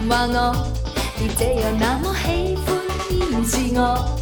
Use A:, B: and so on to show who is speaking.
A: 话我，别这样那么喜欢掩饰我。